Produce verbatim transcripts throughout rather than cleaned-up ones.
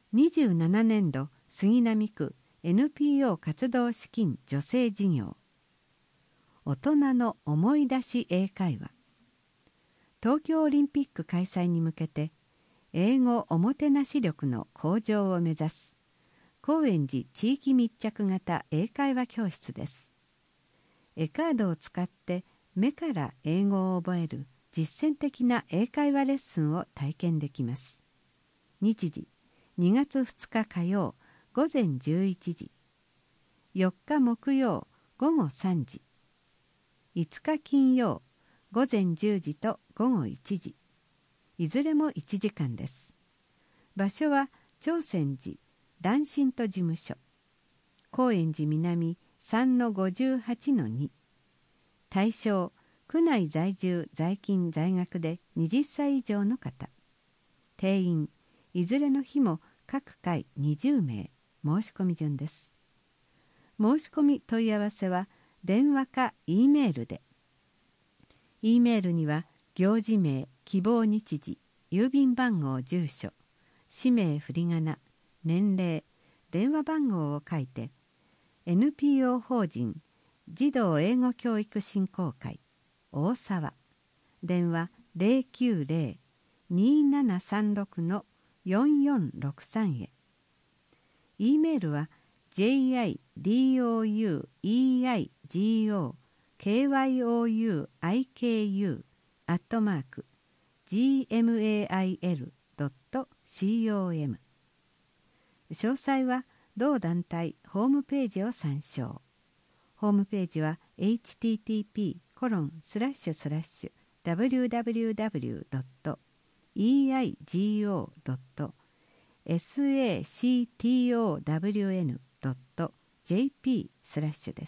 にじゅうななねんど杉並区 エヌピーオー 活動資金助成事業、大人の思い出し英会話。東京オリンピック開催に向けて英語おもてなし力の向上を目指す高円寺地域密着型英会話教室です。絵カードを使って目から英語を覚える実践的な英会話レッスンを体験できます。日時にがつふつか火曜午前じゅういちじ、よっか木曜午後さんじ、いつか金曜午前じゅうじと午後いちじ、いずれもいちじかんです。場所は長泉寺談信都事務所、高円寺南 さんのごじゅうはちのに。対象、区内在住在勤在学ではたち以上の方。定員、いずれの日も各回にじゅうめい、申し込み順です。申し込み問い合わせは電話か E メールで。E メールには行事名、希望日時、郵便番号、住所、氏名、振り仮名、年齢、電話番号を書いて エヌピーオー 法人児童英語教育振興会大沢、電話 ゼロきゅうゼロ にーななさんろく よんよんろくさん へ。 E メールは ジェイアイディーオーユーイーアイジーオーケーワイオーユーアイケーユー アットマーク ジーエムエーアイエルドットコム。 詳細は同団体ホームページを参照。ホームページは エイチティーティーピーコロンスラッシュスラッシュダブリューダブリューダブリュードットイーアイジーオードットサクトウンドットジェーピー スラッシュです。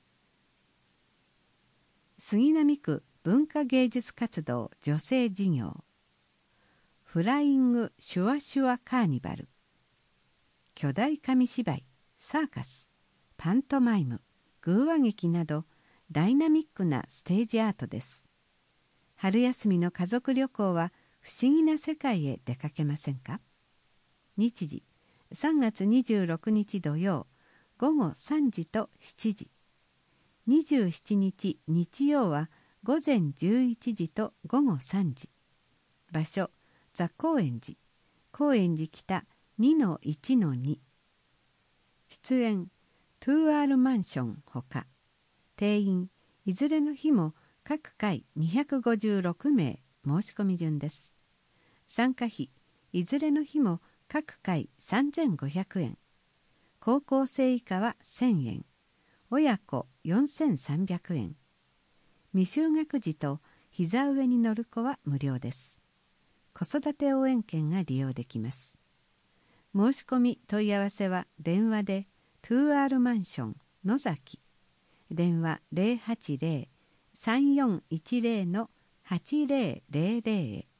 杉並区文化芸術活動助成事業、フライングシュワシュワカーニバル、巨大紙芝居、サーカス、パントマイム、偶話劇などダイナミックなステージアートです。春休みの家族旅行は不思議な世界へ出かけませんか？日時さんがつにじゅうろくにち土曜午後さんじとしちじ、にじゅうしちにち日曜は午前じゅういちじと午後さんじ。場所ザ・高円寺、高円寺北 にのいちのに。出演トゥーアールマンションほか。定員いずれの日も各回にひゃくごじゅうろくめい、申し込み順です。参加費いずれの日も各回さんぜんごひゃくえん、高校生以下はせんえん、親子よんせんさんびゃくえん、未就学児と膝上に乗る子は無料です。子育て応援券が利用できます。申し込み問い合わせは電話でトゥーアールマンション野崎、電話 ゼロはちゼロ さんよんいちゼロ はちゼロゼロゼロ へ。